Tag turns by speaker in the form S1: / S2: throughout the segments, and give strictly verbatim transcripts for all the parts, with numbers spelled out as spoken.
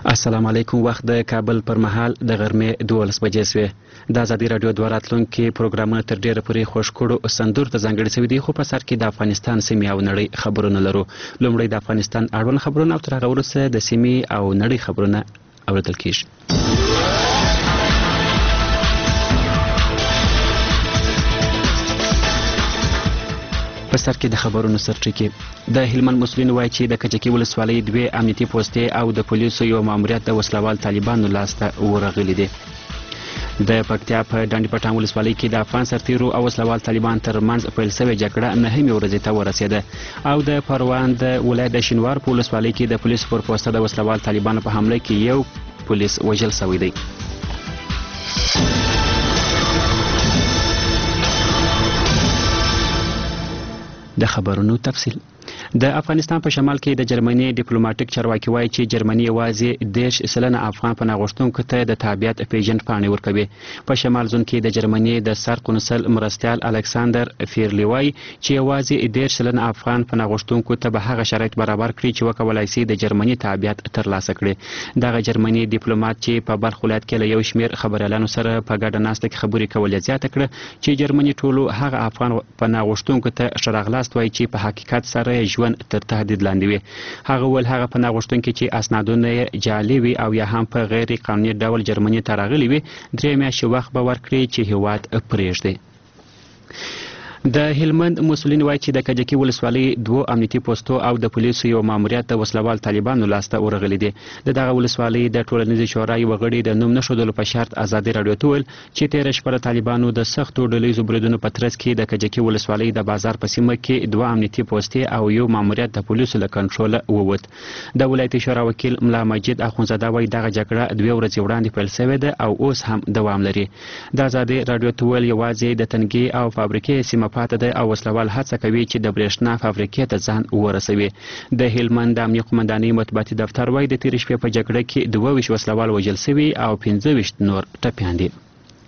S1: السلام علیکم. وخت د کابل پر مهال د غرمې دولس بجې شوې. د ازادي راډیو دوه راتلونکي پروګرامونه تر ډیره پورې خوښ کړو سندور ته ځانګړي شوي دي، خو په سر کې د افغانستان سیمې او نړۍ خبرونه لرو. لومړی د افغانستان اړوند خبرونه او تر هغه وروسته د سیمې او نړۍ خبرونه اوریدل کیږي. په سر کې د خبرونو سرټکي د هلمند مسؤلین وایي چې د کجکي ولسوالۍ دوې امنیتي پوستې او د پولیسو یو ماموریت د وسلوال طالبانو لاسته ورغلي دي. د پکتیا په ډنډ پټان ولسوالۍ کې د افغان سرتیرو او وسلوال طالبان ترمنځ پیل شوې جګړه نهمې ورځې ته ورسېده او د پروان د ولایت د شینوار په ولسوالۍ کې د پولیسو پر پوسته د وسلوال طالبانو په حمله کې یو پولیس وژل شوی دی. د خبرونو تفصیل. د افغانستان په شمال کې د جرمني ډیپلوماټیک چارواکي وایي چې جرمني یوازې دېرش سلنه افغان پناه غوښتونکو ته د تابعیت پیژند پاڼې ورکوي. په شمال زون کې د جرمني د سر قونسل مرستیال الکساندر فیرلی وایي چې یوازې دېرش سلنه افغان پناه غوښتونکو ته به هغه شرایط برابر کړي چې وکولای شي د جرمني تابعیت ترلاسه کړي. دغه جرمني ډیپلوماټ چې په بلخ ولایت کې له یو شمېر خبریالانو سره په ګډه ناسته کې خبرې کول زیاته کړه چې جرمني ټولو هغه افغان پناه غوښتونکو ته ښه راغلاست وایي چې په حقیقت سره ژوند تر تهدید لاندې وي. هغه ول هغه پناه غوښتونکي چې اسنادونه یې جعلي وي او یا هم په غیر قانوني ډول جرمني ته راغلي وي درې میاشتې وخت به ورکړي چې هیواد پرېږدي. د هلمند مسؤلین وایي چې د کجکي ولسوالۍ دوو امنیتي پوستو او د پولیسو یو ماموریت د وسلوال طالبانو لاسته ورغلي دي. د دغه ولسوالۍ د ټولنیزې شورا یوه غړي د نوم نه ښودلو په شرط ازادي راډیو ته وویل چې تېره شپه د طالبانو د سختو ډلهییزو بریدونو په ترڅ کې د کجکي ولسوالۍ د بازار په سیمه کې دوه امنیتي پوستې او یو ماموریت د پولیسو له کنټروله ووت. د ولایتي شورا وکیل ملا مجید اخونزاده وایي دغه جګړه دوې ورځې وړاندې پیل شوې ده او اوس هم دوام لري. د ازادي راډیو ته وویل یوازې د تنګي او فابریکې سیمه پاتې ده او وسلوال هڅه کوي چې د برېښنا فابریکې ته ځان ورسوي. د هلمند د امنیه قمندانۍ مطبوعاتي دفتر وایي د تېرې شپې په جګړه کې دوه ویشت وسلوال وژل شوي او پنځه ویشت نور ټپیان دي.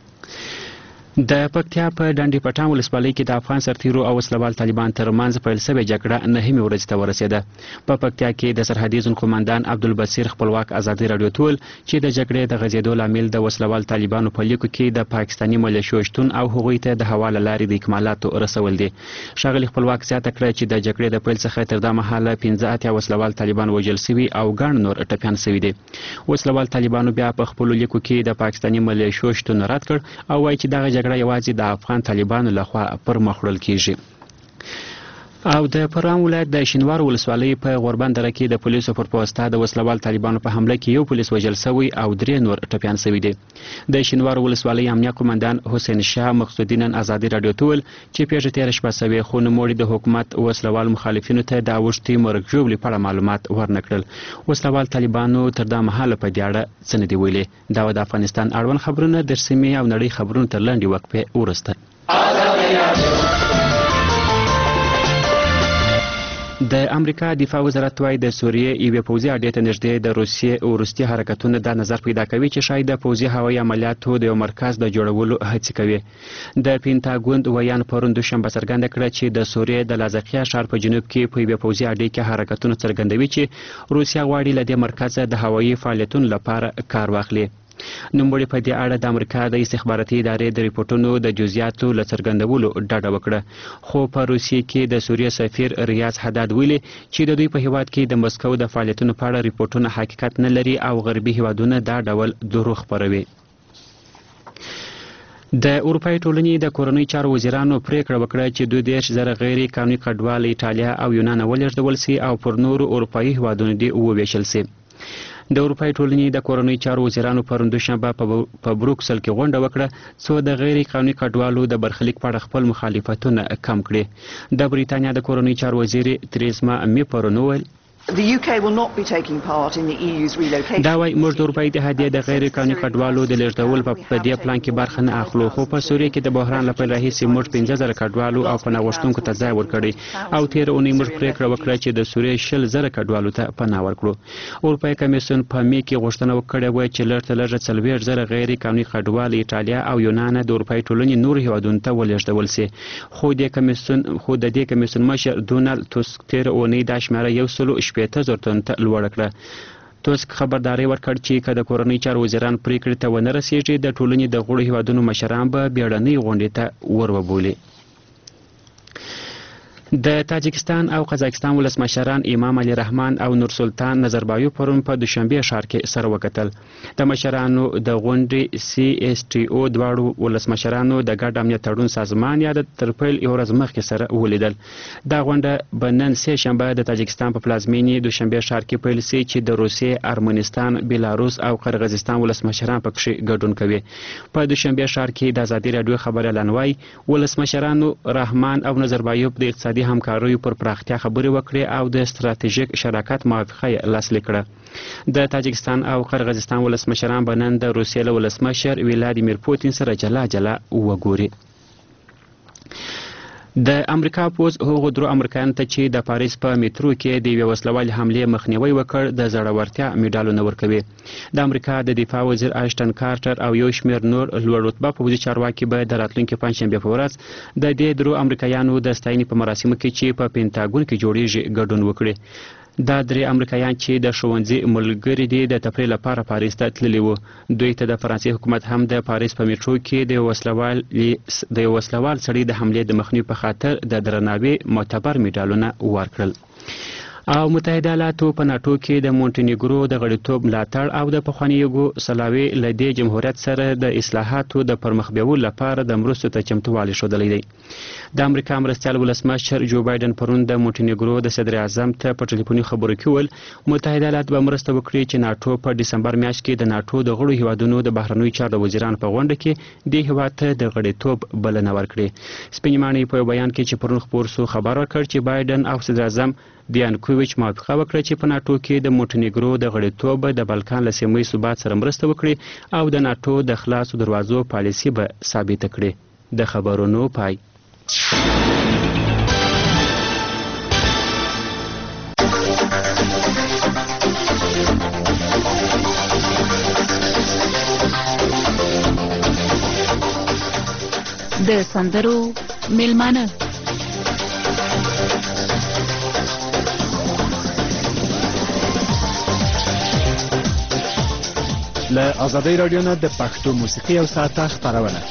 S1: د پکتیا په ډنډ پټان ولسوالۍ کې د افغان سرتیرو او وسلوال طالبان ترمنځ پیل شوې جګړه نهمې ورځې ته ورسېده. په پکتیا کې د سرحدي زون قمندان عبدالبصیر خپلواک ازادي راډیو ته وویل چې د جګړې د غځېدو لامل د وسلوال طالبانو په لیکو کې د پاکستاني ملیشو شتون او هغوی ته د هوا له لارې د اکمالاتو رسول دي. ښاغلي خپلواک زیاته کړه چې د جګړې د پیل څخه تر دا مهاله پنځه اتیا وسلوال طالبان وژل شوي او ګڼ نور ټپیان شوي دي. وسلوال طالبانو بیا په خپلو لیکو کې د پاکستاني ملیشو شتون رد کړ او وایي چې دغه جګړه یوازې د افغان طالبانو لخوا پر مخ وړل کیږي. او د پروان ولایت د شینوار ولسوالۍ په غوربند دره کې د پولیسو پر پوسته د وسلوال طالبانو په حمله کې یو پولیس وژل شوی او درې نور ټپیان شوي دي. د شینوار ولسوالۍ امنیه قمندان حسین شاه مقصودی نن ازادي راډیو ته وویل چې پیښه تېره شپه شوې خو نوموړي د حکومت وسلوال مخالفینو ته د اوښتې مرګ ژوبلې په اړه معلومات ورنه کړل. وسلوال طالبانو تر دا مهاله په دې اړه څه نه دي ویلي. دا د افغانستان اړوند خبرونه د سیمې او نړۍ خبرونو تر لنډې وقفې وروسته. د امریکا دفاع وزارت وایي د سوریې یوې پوځي اډې ته نږدې د روسیې وروستي حرکتونه دا نظر پیدا کوي چې شاید د پوځي هوایي عملیاتو د یو مرکز د جوړولو هڅې کوي. د پینټاګون ویان پرون دوشنبه څرګنده کړه چې د سوریې د لازقیه ښار په جنوب کې په یوې پوځي اډې کې حرکتونه څرګندوي چې روسیه غواړي له دې مرکزه د هوایي فعالیتونو لپاره کار واخلي. نوموړي په دې اړه د امریکا د استخباراتي ادارې د ریپورټونو د جزئیاتو له څرګندولو ډډه وکړه، خو په روسیې کې د سوریې سفیر ریاض حداد ویلي چې د دوی په هیواد کې د مسکو د فعالیتونو په اړه ریپورټونه حقیقت نه لري او غربي هیوادونه دا ډول دروغ خپروي. د اروپایي ټولنې د کورنۍ چارو وزیرانو پریکړه وکړه چې دوه دېرش زره غیر قانوني کډوال ایټالیا او یونان ولېږدول شي او پر نورو اروپایي هیوادونو دې وویشل شي. د اروپایي ټولنې د کورنۍ چارو وزیرانو پرون دوشنبه په بروکسل کې غونډه وکړه څو د غیر قانوني کډوالو د برخلیک په اړه خپل مخالفتونه کم کړي. د بریتانیا د کورنۍ چارو وزیرې تریزما مې پرون وویل
S2: The U K will not be taking part in the E U's relocation.
S1: دا وايي موږ د اروپایي اتحادیې د غیر قانوني کډوالو د لېږدول په دې پلان کې برخه نه اخلو، خو په سوریې کې د بحران له پیل راهیسې موږ پنځه زره کډوالو او پناه غوښتونکو ته ځای ورکړی او تېره اونۍ موږ پریکړه وکړه چې د سوریې شل زره کډوالو ته پناه ورکړو. اروپایي کمیسیون په مې کې غوښتنه وکړې وه چې لږ تر لږه څلوېښت زره غیر قانوني کډوال ایټالیا او یونان د اروپایي ټولنې نورو هیوادونو ته ولېږدول شي، خو د کمیسیون خو د دې کمیسیون مشر ډونالډ ټسک تېره اونۍ دا شمېره یو سلو شپېته زره تنو ته لوړه کړه. توسک خبرداري ورکړ چې که د کورنۍ چارو وزیران پریکړې ته ونه رسیږي د ټولنې د غړو هیوادونو مشران به بیړنۍ غونډې ته ور وبولي. د تاجکستان او قزاقستان ولسمشران امام علي رحمان او نورسلطان نظربایو پرون په دوشنبه ښار کې سره وکتل. د مشرانو د غونډې سی اس ټي او دواړو ولسمشرانو د ګډ امنیت تړون سازمان یا د تر پیل یو ورځ مخکې سره ولیدل. دا غونډه به نن سه شنبه د تاجکستان په پلازمینې دوشنبه ښار کې پیل سي چې د روسیې، ارمنستان، بیلاروس او قرغیزستان ولسمشران پکې ګډون کوي. په دوشنبه ښار کې د ازادي راډیو خبريالانوای ولسمشرانو رحمان او نظربایو د اقتصادي همکاریو پر پراختیا خبرې وکړې او د ستراتیژیک شراکت موافقه لاسلیک کړه. د تاجکستان او قرغیزستان ولسمشران به نن د روسیې له ولسمشر ولادیمیر پوتین سره جلا جلا وګوري. د امریکا پوز هغو درو امریکایانو ته چې د پاریس په میترو کې د یوې وسلوالې حملې مخنیوی وکړ د زړورتیا میډالونه ورکوي. د امریکا د دفاع وزیر اشټن کارټر او یو شمېر نور لوړ رتبه پوځي چارواکي به د راتلونکي پنجشنبې په ورځ د دې درو امریکایانو د ستاینې په مراسمو کې چې په پینټاګون کې جوړیږي ګډون وکړي. دا درې امریکایان چې د ښوونځي ملګري دي د تفریح لپاره پاریس ته تللي وو. دوی ته د فرانسې حکومت هم د پاریس په میټرو کې د وسلوال د یو وسلوال سړي د حملې د مخنیوي په خاطر د درناوي معتبر میډالونه ورکړل. او متحده ایالاتو په ناټو کې د مونټینیګرو د غړیتوب ملاتړ او د پخواني یوګوسلاوي له دې جمهوریت سره د اصلاحاتو د پرمخ بیولو لپاره د مرستو ته چمتووالی ښودلی دی. د امریکا مرستیال ولسمشر جو بایدن پرون د مونټینیګرو د صدر اعظم ته په ټلیفوني خبرو کې وویل متحده ایالات به مرسته وکړي چې ناټو په ډسمبر میاشت کې د ناټو د غړو هیوادونو د بهرنیو چارو د وزیرانو په غونډه کې دې هیواد ته د غړیتوب بلنه ورکړي. سپین ماڼۍ په یو بیان کې چې پرون خپور سو خبر ورکړ چې بایدن او صدر اعظم دیانکوویچ موافقه وکړه چې په ناټو کې د مونټینیګرو د غړیتوب د بلکان له سیمې ثبات سره مرسته وکړي او د ناټو د خلاصو دروازو پالیسي به ثابته کړي. د خبرونو پای.
S3: د سندرو میلمانه
S4: له آزادۍ راډیو نه د پښتو موسیقي او ساعته خپرونه.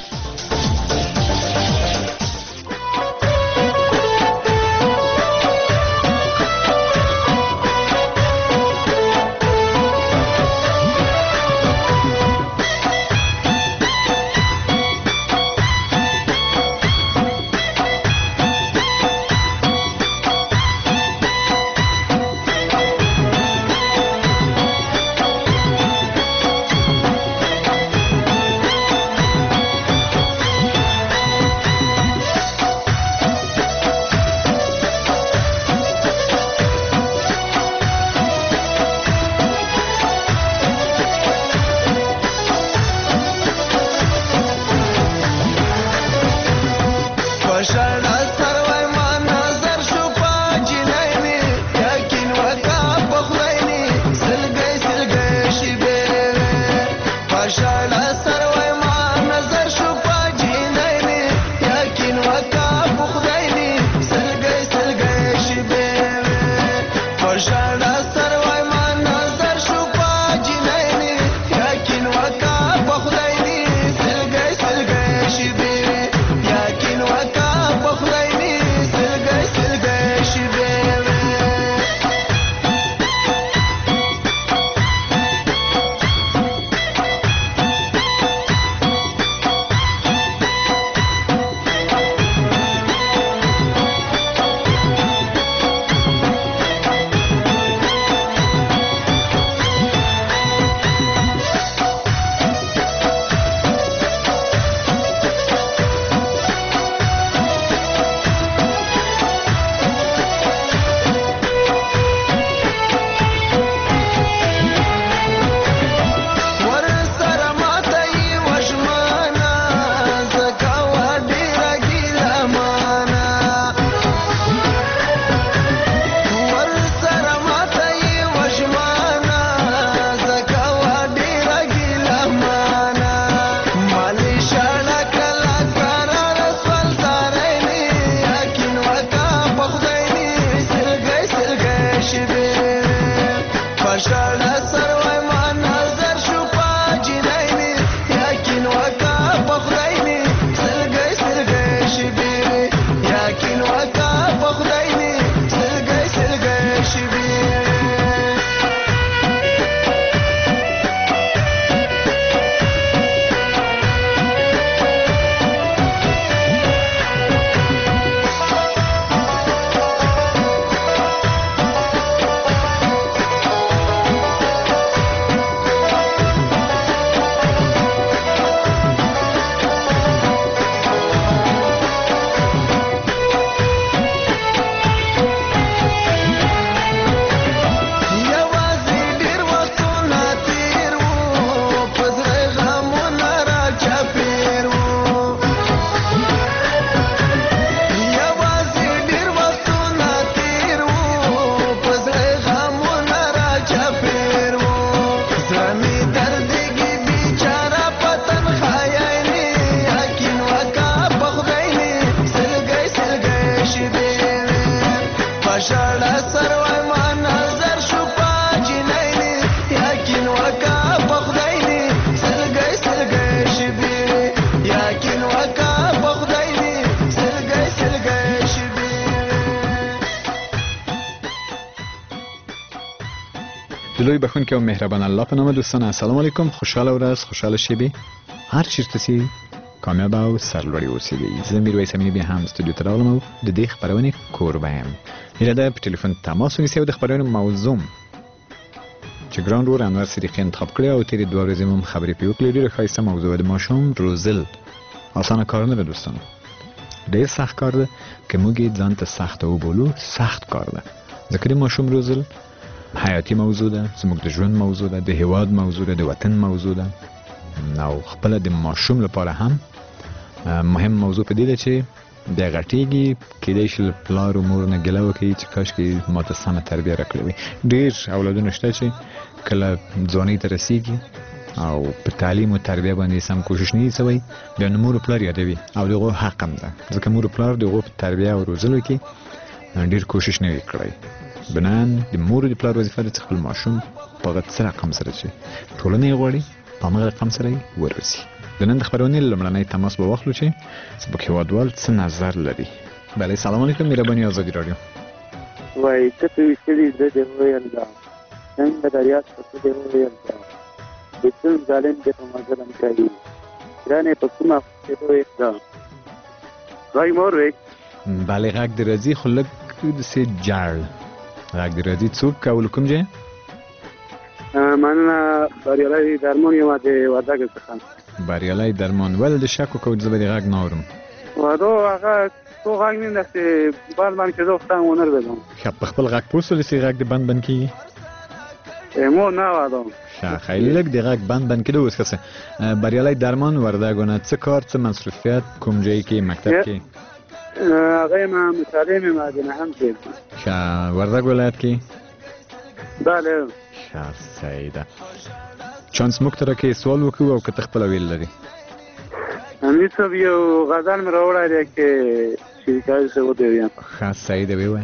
S5: وکا په خدای دې سلګۍ سلګۍ شبي یقین وکا په خدای دې سلګۍ سلګۍ شبي.
S4: د لوی بخښونکي او مهربان الله په نامه دوستان السلام علیکم. خوشاله ورځ، خوشاله شبي، هر چیرته چې کامیاب او سرلوړي اوسئ. زه میرویس امینی بیا هم استودیو ته راغلم او د دې خپرونې کوربه یم. هیله ده په ټلیفون تماس ونیسئ او د خپرونې موضوع چې ګران ورور انور صدیقي انتخاب کړی او تېرې دوه ورځې مو هم خبرې پرې وکړې. ډېره ښایسته موضوع ده. د ماشوم روزل اسانه کار نه ده دوستانو، ډېر سخت کار ده. که موږ یې ځان ته سخته وبولو، سخت کار ده. ځکه د ماشوم روزل حیاتي موضوع ده، زموږ د ژوند موضوع ده، د هېواد موضوع ده، د وطن موضوع ده. او خپله د ماشوم لپاره هم مهم موضوع په دې ده چې د غټېږي کېدای شي له پلار و مور نه ګیله وکړي چې کاشکې ما ته سمه تربیه راکړې وي. ډېر اولادونه شته چې کله ځوانۍ ته رسېږي او په تعلیم او تربیه باندې سم کوشش نه وي سوی، بیا نو مور و پلار یادوي او د هغو حق هم ده، ځکه مور و پلار د هغو په تربیه او روزلو کې ډېر کوشش نه وي کړی. بنان د مور و د پلار وظیفه ده چې خپل ماشوم په هغه څه رقم سره چې ټولنه یې غواړي په همغه رقم سره یې ورسي. د نن د خپرونې لومړنی تماس به واخلو چې زموږ هېوادوال څه نظر لري. بله سلام علیکم، مهرباني ازادي راډیو.
S6: وایي ته پرې ویشتلي زه دې وویل ده څنګه د ریاض په څه دې وویل ده د ظلم ظالم دې په ما ظلم کوي ګرانې په کومه پسې وویل ده غږ مور وی.
S4: بله غږ دې راځي خو لږ داسې جړ غږ دې راځي. څوک او له کوم ځای؟
S6: مننه، بریالی درمون یم د وردګ څخه.
S4: بریالی درمان. ولې د شک وکړو زه به دې غږ نه اورم؟
S6: وادو هغه تو غږ نه داسې بال باندې چې زه خدام ونه رسېدم.
S4: ښه په خپل غږ پوه شولې چې غږ دې بند بند کېږي؟
S6: مو نه وادو.
S4: ښه خیلی لږ د غږ بند بند کېده. اوس ښه بریالی درمان وردګونه څه کار، څه مصروفیت، کوم ځای کې، مکتب کې؟
S6: هغه ما مطالعې مې معدنه هم کې.
S4: ښه وردګ ولایت کې؟
S6: بله.
S4: ښه صحیح ده. چانس موږ ته راکړې سوال وکړو او که ته خپله ویل لري؟
S6: امیر صاحب یو غزل مې راوړی دی چې شریکایي صاحب وویم.
S4: ښه صحیح ده ویې وایه.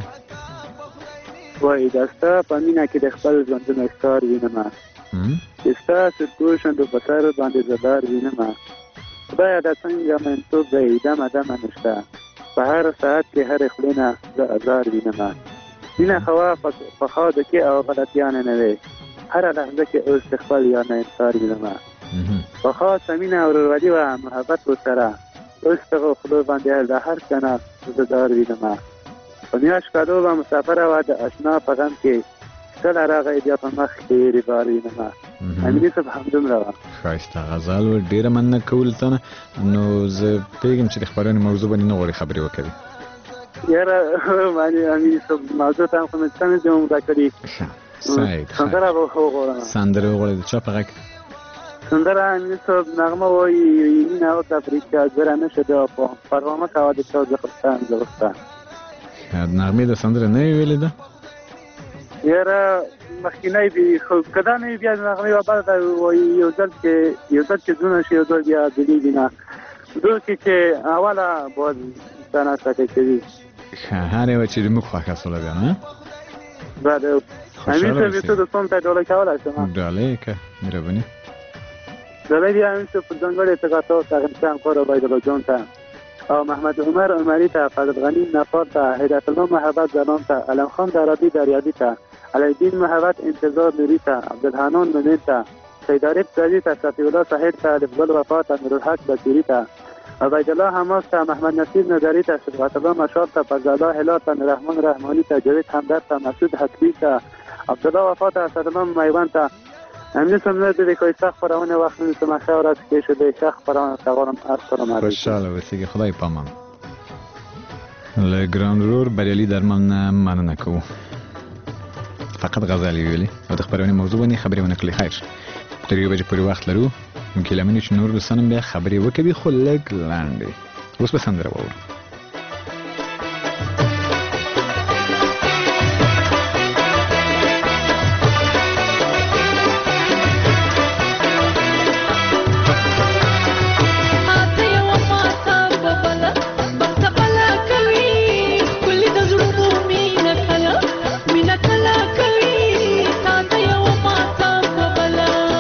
S6: وایي دا ستا په مینه کې د خپل ژوندون ښکار وینمه چې ستاسو تور شونډو په سر باندې زه لار وینمه. خدایه دا څنګه منتوب دی دمه دمه نشته په هر ساعت کې هرې خولې نه زه ازار وینمه. مینه خوا په خاوده کې او غلطیانې نه وې هره لحظه کې اوس د خپل یار نه انتظار وینمه. په خاصه مینه او ورورولي وه محبت ورسره اوس دغه خولو باندې د هر څه نه زه دار وینمه. په میاشت کالو به مسافره وه د اشنا په غم کې کله راغی بیا په مخ کې ریبار وینمه. امیني صاحب همدومره وه. ښایسته
S4: غزل و. ډېره مننه کوو له تا نه. نو زه پوهېږم چې د خپرونې موضوع باندې نه غواړې خبرې وکړې.
S6: یاره امیني صاحب موضوع ته هم خو مې څه نه دي عمده کړي.
S4: صحیح.
S6: سندره به وغواړم.
S4: سندره وغواړې. د چا په غږ؟
S6: سندره امیني صاحب نغمه وایي مینه او تفریق زره نه شده پروا مه کوه د چا زخستان زخستان.
S4: نغمې د سندره نه ویې ویلې ده؟
S6: یاره مخکینی دي خو که دا نه وي بیا د نغمې یوه بله ده وایي یو ځل چې یو ځل چې زونه شي یو ځل بیا بېلېږي نه دوکې چې اوله باز انسان ساټی کوي.
S4: ښه هر یوه چې زموږ خوښه سوله بیا نه؟
S6: بله. امین صاحب ته دوستانو ته ډالۍ کولی شم؟
S4: ډالۍ که مهرباني.
S6: ډالۍ دې امین صاحب په ځانګړې توګه تاسو ته غنیسان خور عبیدالله جان ته او محمد عمر عمري ته، فضل غني نفار ته، هدایت الله محبت زنان ته، علم خان درابي دریابي ته، علیالدین محبت انتظار نوری ته، عبدالحنان منیر ته، سید عارف زادي ته، صفی الله طاهر ته، لفظل وفا ته، نورالحق بصیري ته، عبیدالله حماس ته، محمد نصیر نظري ته، صبغت الله مشال ته، فضل الله هلال ته، رحمان رحماني ته، جاوید همدرد ته، مسعود حتمی ته، عبدالله وفا ته، اسدالله میوند ته. امروز هم نه دیدی که سخت فرامونه وقت نیستم اخیر از که شده سخت فرامونه تقارم السلام علیکم.
S4: خوشحاله اوسئ. خدای پامان. له ګران ورور بریالي درمان نه مننه کوو. فقط غزل یې ویلې او د خپرونې موضوع باندې خبرې ونه کړلې. خیر تر یوې بجې پورې وخت لرو. ممکن لمنې چې نور دوستان هم بیا خبرې وکړي خو لږ لنډې. اوس به سندره واورو.
S7: Mina kala kali, tata ya wa mata babala.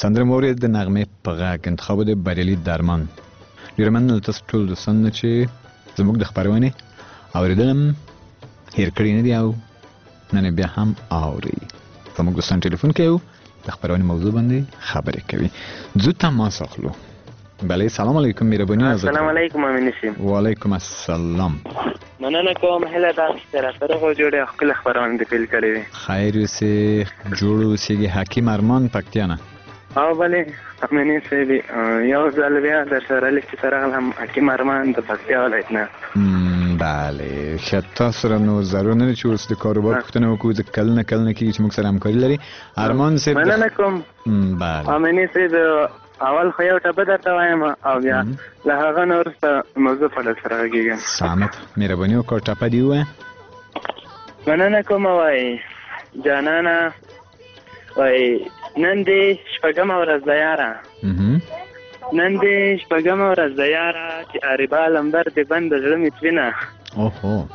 S4: سندره مورید د نغمه په غږ انتخاب د بریالي درمان. ډیره مننه تاسو ټول دوستان چې زموږ د خبرونه اوریدلم هیر کړی نه دی او نن بیا هم اوري. زموږ دوستان ټلیفون کوي د خبرونه موضوع باندې خبرې کوي. زو تماس اخلو. بله سلام علیکم مهربانی آزاد.
S7: السلام علیکم امین نسیم.
S4: و علیکم السلام.
S7: مننه کوم هله تاسو سره سره غو جوړه خپل خبرونه د پیل کړې وي.
S4: خیر اوسې جوړ اوسېږي حکیم ارمان پکتیانه.
S7: او بله امین نسیم یو ځل بیا در سره لکه سره هم حکیم ارمان د پکتیا ولایت نه.
S4: بله شتا سره نو ضرور نه چې اوس د کاروبار پوښتنه وکړو چې کله نه کله نه کېږي چې موږ سره همکاري لري. ارمان صاحب
S7: مننه کوم.
S4: بله
S7: امین نسیم اول خو یو ټپه درته وایم او بیا له هغه نه وروسته موضوع په ډول سره غږېږم.
S4: سمت مهرباني وکړه ټپه دې ووایه.
S7: مننه کومه وایي جانانه وایي نن دې شپږمه ورځ ده یاره نن دې شپږمه ورځ ده یاره چې عاربه لمبر دې بند د زړه مې توینه.
S4: اوهو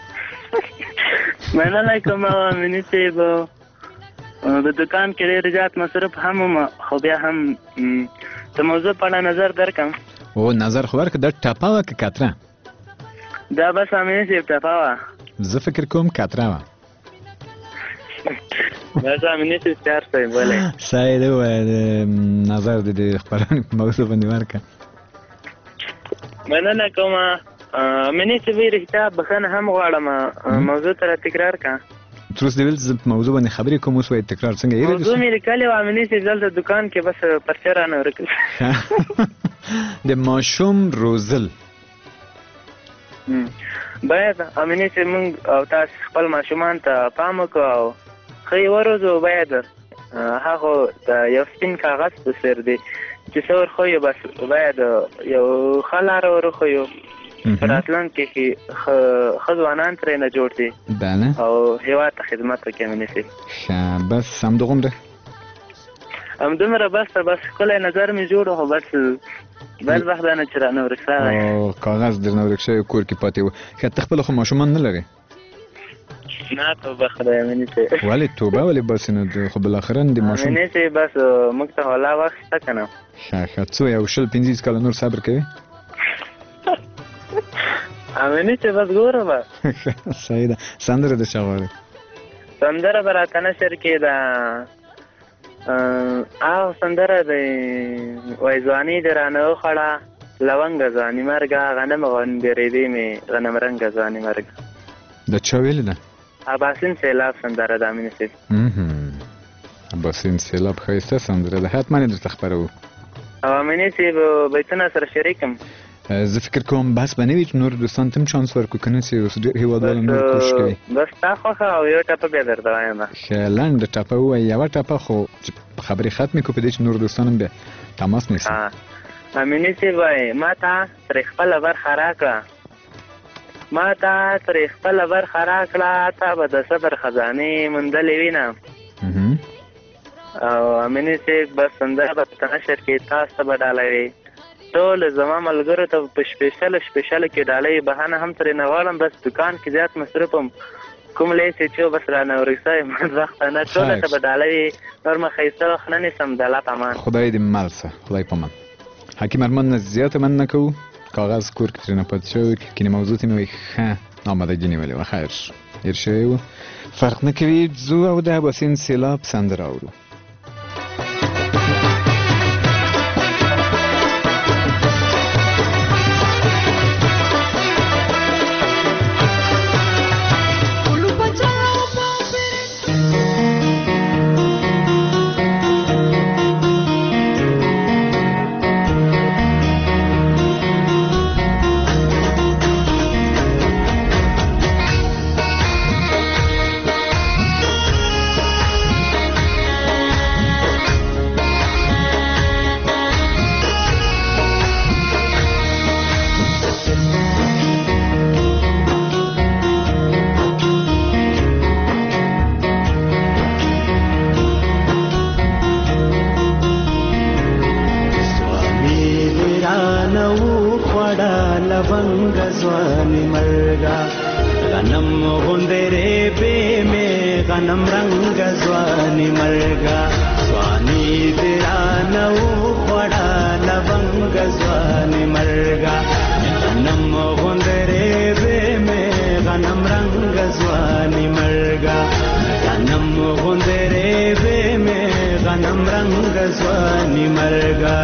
S7: مننه کومه امیني صاحب د دکان کې ډېر زیات مصرف هم وم خو بیا هم د موضوع په اړه نظر درکړم.
S4: او نظر خو ورکړه دا ټپه وه که کتره؟
S7: دا بس امیني صاحب ټپه وه.
S4: زه فکر کوم کتره وه.
S7: بس امیني صاحب تیار صاحب ولې
S4: صحیح دی ووایه نظر دې د خپرونې په موضوع باندې ورکړه.
S7: مننه کومه امیني صاحب رښتیا بښنه هم غواړم موضوع ته را تکرار کړه.
S4: تر اوسه دې ویل زه په موضوع باندې خبرې کوم اوس وایي تکرار څنګه یې
S7: موضوع مې لیکلې وه امیني صاحب دلته دکان کې بس پرچه رانه ورکړل.
S4: د ماشوم روزل
S7: باید امیني صاحب موږ او تاسو خپل ماشومان ته پام وکړو او ښه یې وروزو. باید هغه د یو سپین کاغذ په څېر دی چې څه ورښیو بس باید یو ښه لاره ورښیو په راتلونکي کې ښه ځوانان ترېنه جوړ دي او هېواد ته خدمت وکړي امیني صاحب.
S4: ښه بس همدغومره
S7: همدومره بس ته بس ښکلی نظر مې جوړ خو بس بل وخت دا نه چې رانه ورک شوی
S4: او کاغذ درنه ورک شوی کور کې پاتې و. ښه ته خپله خو ماشومان نه لرې؟
S7: نه توبه خدای امیني صاحب.
S4: ولې توبه ولې بس نه خو بالاخره د ماشوم
S7: امیني صاحب بس موږ ته حالا وخت شته که نه.
S4: ښه ښه څو یو شل پنځه کاله نور صبر کوي؟
S7: امیني صاحب بس ګوره به
S4: صحیح ده. سندره د چا غواړې؟
S7: سندره به راته نشر کې ده هغه سندره دی وایي ځواني دې رانه وخوړه لونګه ځواني مرګه غنم غوندېرېدې مې غنم رنګه ځواني مرګه.
S4: د چا ویلې ده؟
S7: اباسین سیلاب سندره ده امیني صاحب.
S4: اباسین سیلاب ښایسته سندره ده حتما یې درته خپروو.
S7: او امیني صاحب بیتونه سره شریکم.
S4: زه فکر کوم بس به نه وي چې نور دوستان ته هم چانس ورکړو که نه چې اوس ډېر هېوادوال نور کوشش کوي.
S7: بس ستا خوښه او یو ټپه بیا درته وایم.
S4: ښه لنډه ټپه ووایي یوه ټپه خو چې خبرې ختمې کړو په دې چې نور دوستان هم بیا تماس نیسي.
S7: امیني صاحب وایي ما ته ترې خپله برخه راکړه ما ته ترې خپله برخه راکړه تا به د صبر خزانې موندلې وینم. او امیني صاحب بس سندره به په نشر کې تاسو ته به ډالوي ټول زما ملګرو ته په شپېشله شپېشله کې ډالۍ بهانه هم ترې نه غواړم. بس دکان کې زیات مصرف هم کوم لیسې چې بس رانه ورک شوی من وخت نه ټوله ته به ډالۍ نور مه ښایسته وخت نه نیسم د الله په امان.
S4: خدای دې مل شه خدای په امان. حکیم ارمان نه زیاته مننه کوو. کاغذ کور کې ترېنه پاتې شوی کینې موضوع ته مې وایي ښه آمادګي نیولې وه خیر هېر شوی و فرق نه کوي. ځو او د اباسین سیلاب سندره اورو.
S5: लवंग स्वानी मर्गा गनम गुंदेरे पे में गनम रंग स्वानी मर्गा ځواني دې رانه وخوړه لونګ ځواني مرګه غنم غوندرې وې مې غنم رنګ ځواني مرګه غنم غوندرې وې مې غنم رنګ ځواني مرګه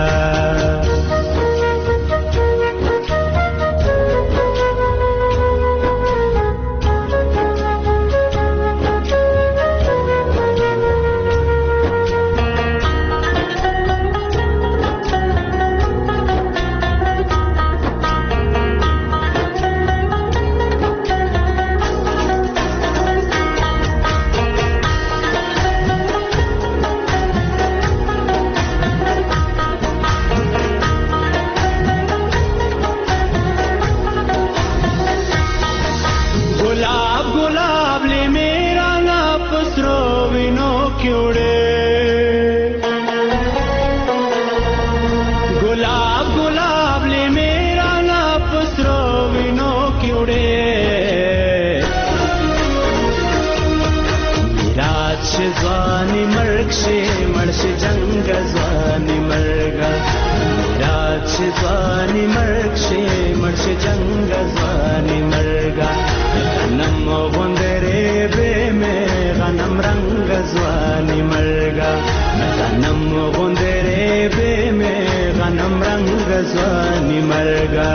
S5: ځواني مرګ شي مړ شي جنګ ځواني مرګه رات شي ځواني مرګ شي مړ شي جنګ ځواني مرګه غنم غوندرې به مې غنم رنګ ځواني مرګه غنم غوندرې به مې غنم رنګ ځواني مرګه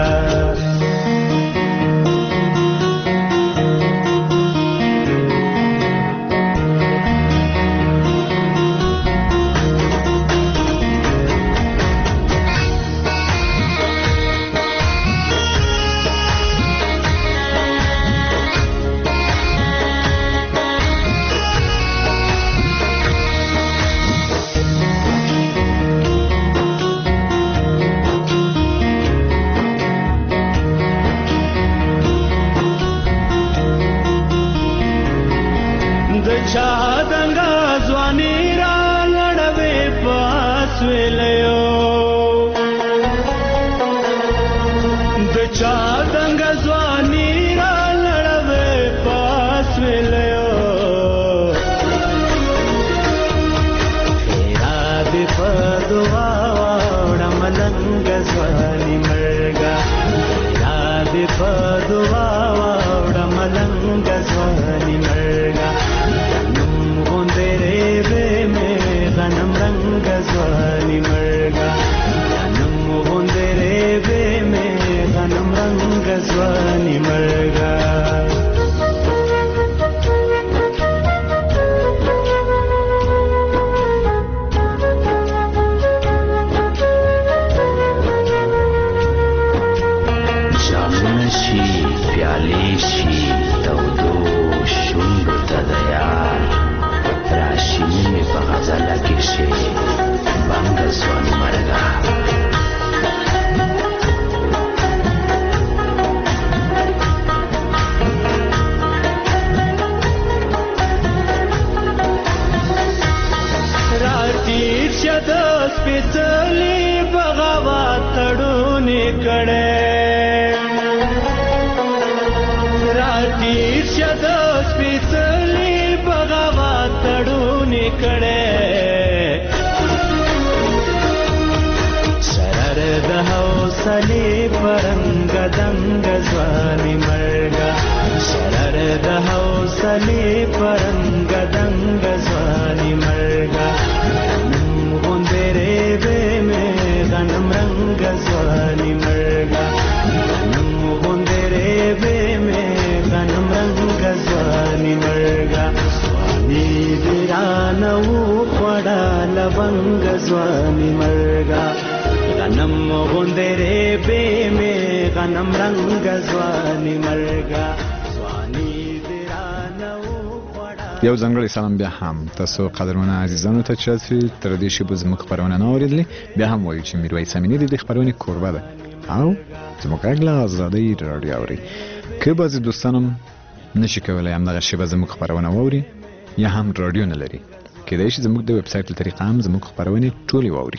S4: یو ځانګړی سلام بیا هم تاسو قدرمنو عزیزانو ته چې تر دې شی زموږ خبرونه نه اوریدلې بیا هم وایو چې میرویس امینی د خبرونې کوربه ده او زموږ غږ له آزادۍ رادیو اوري که بعضې دوستانم نشي کولی همدغه شیبه زموږ خبرونه واوري یا هم رادیو نه لري کیدای شي زموږ د ویب سایټ له طریقه هم زموږ خبرونه ټولې واوري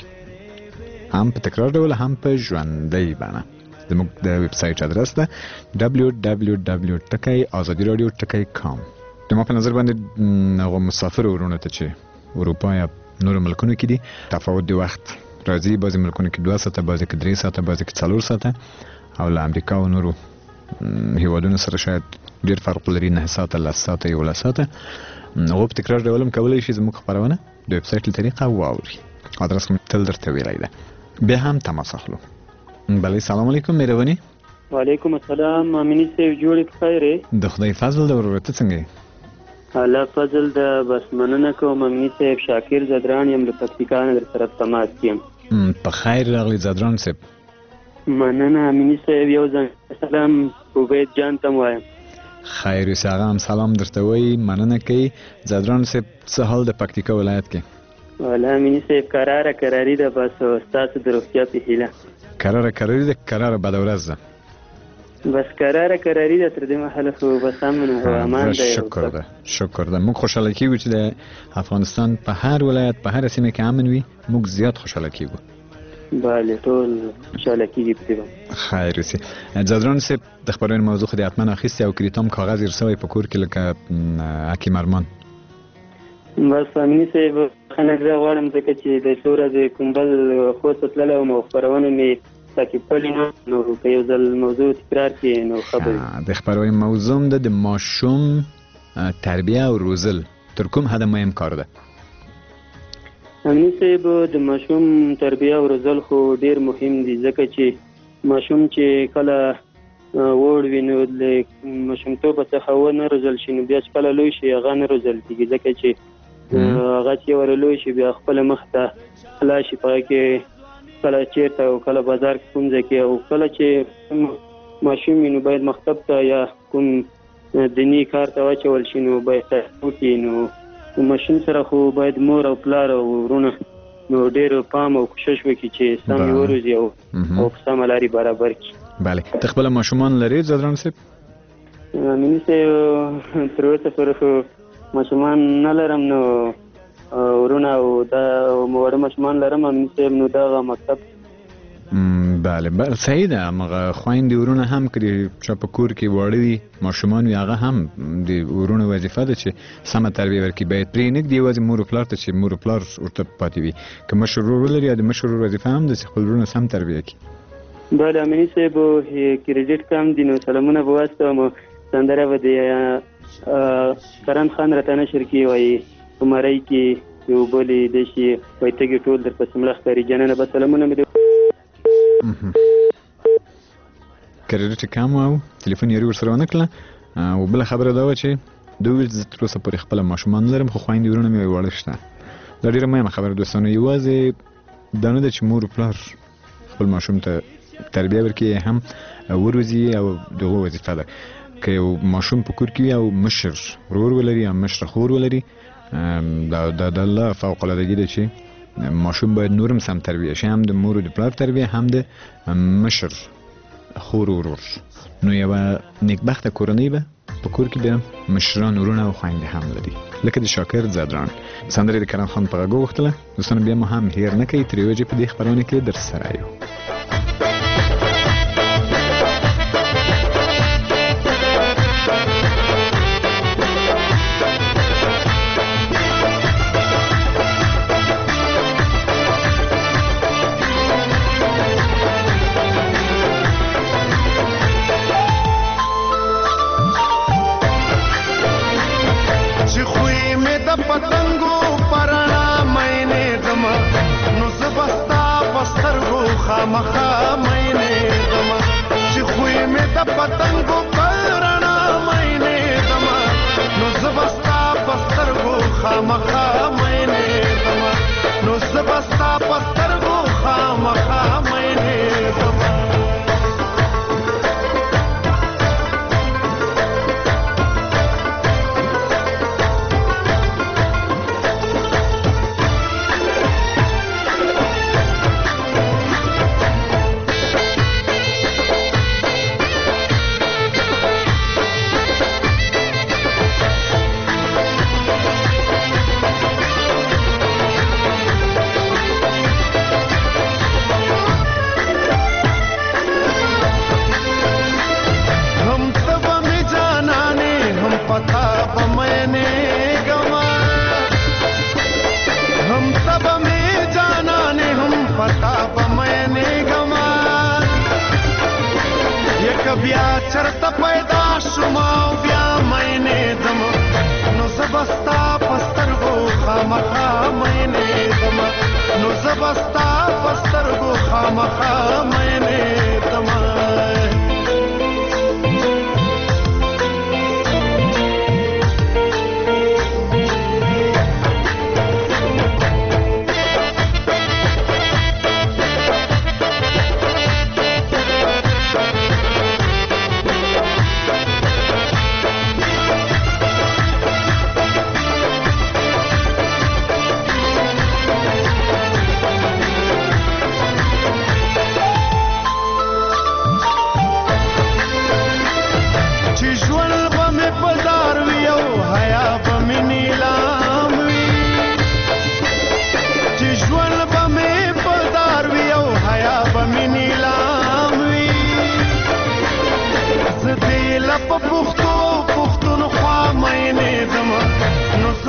S4: هم په تکرار ډول هم په ژوندۍ بڼه زموږ د ویب سایټ ادرس ده دبلیو دبلیو دبلیو ټکی آزادي رادیو ټکی کام د ما په نظر باندې هغه مسافر ورونه ته چې اروپا یا نور ملکونو کې دي تفاوت د وخت راځي بعضې ملکونو کې دوه ساعته بعضې کې درې ساعته بعضې کې څلور ساعته او له امریکا او نورو هیوادونو سره شاید ډېر فرق لري نه ساعته لس ساعته یولس ساعته هغه په تکرار ډول هم کولی شي زموږ خپرونه د ویب سایټ له طریقه واوري ادرس مې تل درته ویلی ده بیا هم تماس اخلو بله سلام علیکم مهرباني
S8: وعلیکم السلام امینی صاحب جوړې په خیر یې
S4: د خدای فضل د ورورته څنګه یې
S8: الله فضل د بس مننه کوم امینی صاحب شاکر زدران یم له پکتیکا نه در سره تماس یم
S4: په خیر راغلی زدران صاحب
S8: مننه امینی صاحب یو ځل سلام عبید جان ته وایم
S4: خیر وسه هم سلام درته وایي مننه کوي زدران صاحب څه حال د پکتیکا ولایت کې
S8: والله امینی صاحب قراره قراري ده بس ستاسو د روغتیا په هیله
S4: قراره قراري ده قراره بده ورځ ده
S8: بس قراره قراري ده تر دې مهاله خو بس امن او امان ده
S4: شکر ده شکر ده موږ خوشاله کیږو چې د افغانستان په هر ولایت په هر سیمه کې امن وي موږ زیات خوشاله کیږو
S8: بله ټول خوشاله کیږي په
S4: خیر وسه زدران صاحب د خبرونې موضوع خو د حتما اخیستې او کریتام کاغذ یې رسوی په کور کې لکه حکیم ارمان
S8: بس امینی صاحب خلک زه غواړم ځکه چې د څو ورځې کوم بل خوست تللی وم او خپرونه مې تعقیب کړې نه نو که یو ځل موضوع تکرار کړې نو خبرې
S4: د خپرونې موضوع ده د ماشوم تربیه او روزل تر کوم حده مهم کار ده
S8: امینی صاحب د ماشوم تربیه او روزل خو ډیر مهم دي ځکه چې ماشوم چې کله وړ وي نو د ماشومتوبه څخه ونه روزل شي نو بیا چې کله لوی شي هغه نه روزل کېږي ځکه چې هغه چې ور لوی شي بیا خپل مخ ته خلاص شي په کې کله چیرته او کله بازار کې کوم ځای کې او کله چې ماشوم نو باید مکتب ته یا کوم دینی کار ته واچول شي نو باید وکړي نو ماشوم سره خو باید مور او پلار او ورونه نو ډېر پام او کوشش وکړي چې سم یې وروزي او او په سمه لارې برابر کړي
S4: بله ته خپله ماشومان لرې زدران صاحب
S8: امیني صاحب تر اوسه پورې خو ماشومان نه لرم نو ورونه او دا وړه ماشومان لرم امیني صاحب نو دغه مکتب
S4: بله بله صحیح ده همغه خویندې ورونه هم که چا په کور کې واړه وي ماشومان وي هغه هم د ورونو وظیفه ده چې سمه تربیه ورکړي باید پرې نږدي یوازې مور و پلار ته چې مور و پلار ورته پاتې وي که مشر ورور ولري یا د مشر ورور وظیفه هم ده چې خپل ورونه سم تربیه کړي
S8: بله امیني صاحب کریډیټ کم دي نو سلامونه به واستوم سندره به د کرن خان راته نشر کړي وایي په مرۍ کې یو بلې د شي وایي تږي ټول در پسې مړه ښکاري جانانه به سلامونه مې
S4: کریډیټ کم او تلیفون یې ورسره ونه کړله او بله خبره دا وه چې دوی ویل زه تر اوسه پورې خپله ماشومان لرم خو خویندې ورونه مې واړه شته دا ډېره مهمه خبره دوستانو یوازې دا نه ده چې مور و پلار خپل ماشوم ته تربیه ورکړي هم وروزي او دغه وظیفه ده که یو ماشوم په کور کې وي او مشر ورور ولري یا مشره خور ولري دا د الله فوق العادګي ده چې ماشوم باید نورم سم تربیه شي هم د مور او د پلار تربیه هم د مشر خور ورور نو یوه نیکبخته کورنۍ به په کور کې بیا مشران ورونه او خویندې هم لري لکه د شاکر زدران سندرې د کرم خان په غږ وغوښتله دوستانو بیا مو هم هیر نه کوي تر یوې ورځې په دې خپرونه کې در سره یو
S9: خامخا مینه دما چې خوې مې د پتنګو پرانا مینه دما نو زبستا پسترګو خامخا مینه دما نو زبستا پسترګو خامخا مینه دما हम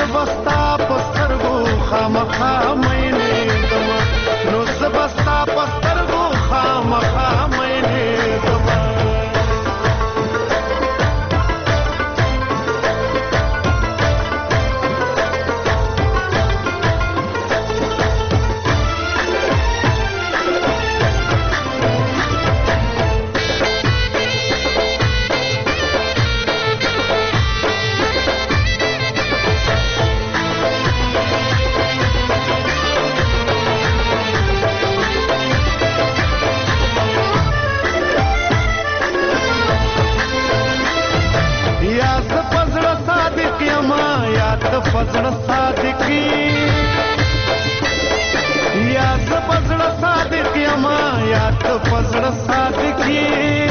S9: زبستا پسترګو خامخا مینه دما نو زبستا پسترګو خامخا مینه دما فزړه صادقي یا ز فزړه صادق یما یا ته فزړه صادقي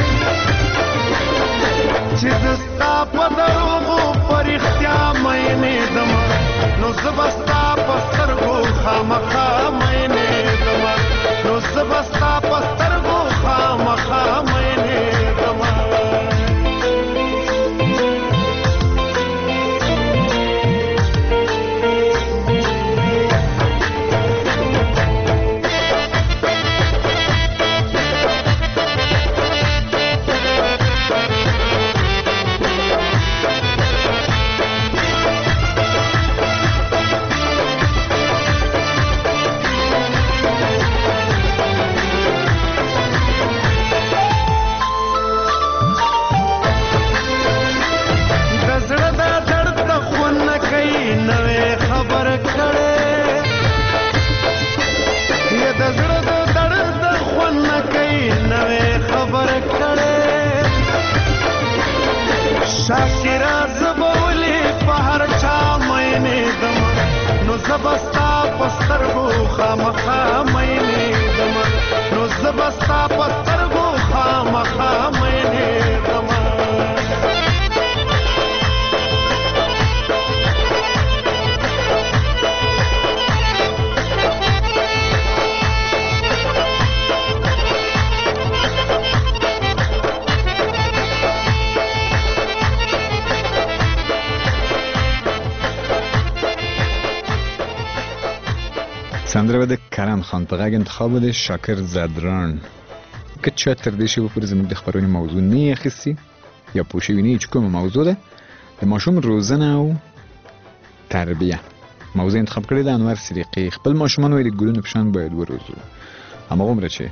S9: چې زستا په دروغو پر اختیا مینه دم نو زبستا په سترګو خامخا مینه دم نو زبستا په سترګو خامخا مینه دم شاکرا زبولی پهر چا مینه دم نو زبستا پسترگو خامخا مینه دم نو زبستا پسترگو خامخا مینه دم
S4: سندره به د کرم خان په غږ انتخاب ده شاکر زردران که چا تر دې شی پورې زموږ د خبرونې موضوع نه اخیستي یا پوه شوي نه چې کومه موضوع ده د ماشوم روزنه او تربیه موضوع انتخاب کړې ده انور صدیقي خپل ماشومان وایي د ګلونو په شان باید وروزو هماغومره چې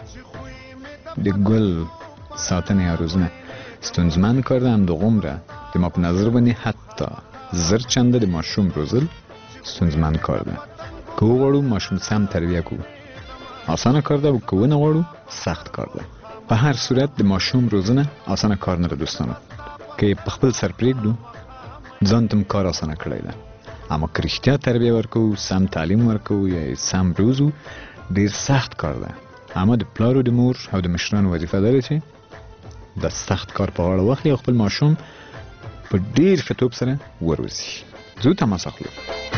S4: د ګل ساتنه یا روزنه ستونزمن کار ده همدغومره د ما په نظر باندې حتی زر چنده د ماشوم روزل ستونزمن کار ده که وغواړو ماشوم سم تربیه کو آسانه کار ده و که ونه غواړو سخت کار ده په هر صورت د ماشوم روزنه آسانه کار نه ده دوستانو که په خپل سر پرېږدو ځان ته کار آسانه کړی ده اما که رښتیا تربیه ورکو سم تعلیم ورکو یا سم روزو ډیر سخت کار ده اما د پلار او د مور او د مشرانو وظیفه ده چې د سخت کار په غاړه واخلي او خپل ماشوم په ډیر ښه توب سره وروزي زو تماس اخلو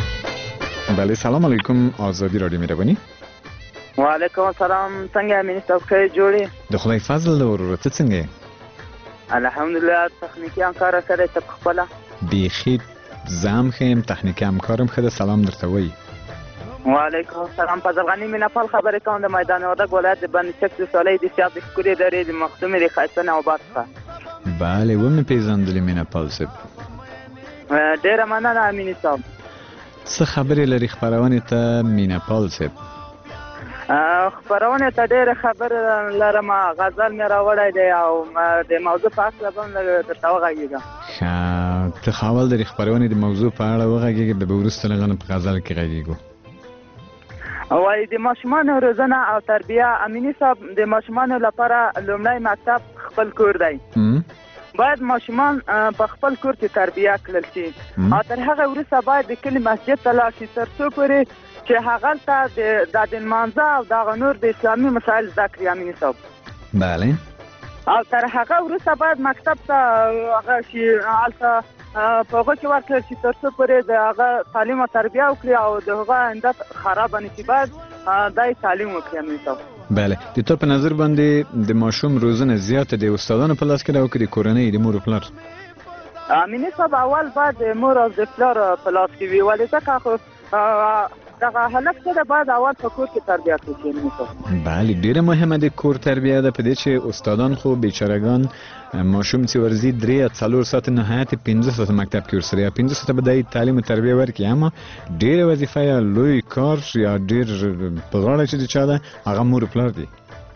S4: بله سلام علیکم آزادی رادیو مهربانی
S7: وعلیکم السلام څنګه امین تاسو کې جوړی
S4: د خدای فضل او ورته څنګه
S7: الحمدلله تخنیکی همکار سره ته خپل
S4: بیخي زم خیم تخنیکی همکارم خده سلام درته وای
S7: وعلیکم السلام فضلغنی من افضل خبر کاند میدان وردک ولایت بنچک سالی دی سیاب خوري داره د مخدوم دی خاصنه او باسه
S4: بله و می پیژندلی من پالسب
S7: ډیر مننه امین صاحب
S4: څه خبرې لري خبرونه ته مینا پالسب
S7: خبرونه ته ډېر خبر لرم غزل مې راوړی دی او د موضوع په اړه باندې درته وغږیږم
S4: ښه ته خاول د خبرونه د موضوع په اړه وغږیږي به وروسته لغنه په غزل کې غږیږو
S7: وای د ماشومان روزنه او تربیه امینی صاحب د ماشومان لپاره لومړی مکتب خپل کور دی باید ماشومان په خپل کور کې تربیه کړل شي او تر هغه وروسته باید د کلي مسجد ته لاړ شي تر څو پورې چې هغه ته د لمانځه او دغه نور د اسلامي مسایل زده کړي امینی صاحب
S4: بله
S7: او تر هغه وروسته باید مکتب ته هغه شي هلته په هغه کې ورکړل شي تر څو پورې د هغه تعلیم او تربیه وکړي او د هغه آینده خرابه نه شي باید دای تعلیم وکړي امینی صاحب
S4: بله د تو په نظر باندې د ماشوم روزنه زیاته د استادانو په لاس کې ده او که د کورنۍ د مور او پلار
S10: امینی صاحب اول باید مور او د پلار په لاس کې وي، ولې ځکه خو دغه هلک څه ده باید اول په کور کې تربیه کړي.
S4: بله ډیره مهمه ده کور تربیه ده، په دې چې استادان خو بیچارهګان ماشوم چې ورځي درې څلور ساعت نهایت پنځه ساعت مکتب کې ورسره یا پنځه ساعت به د تعلیم او تربیه ورکړي، اما ډیره وظیفه یا لوی کار یا ډیر په غاړه چې چا ده هغه مور پلار دی.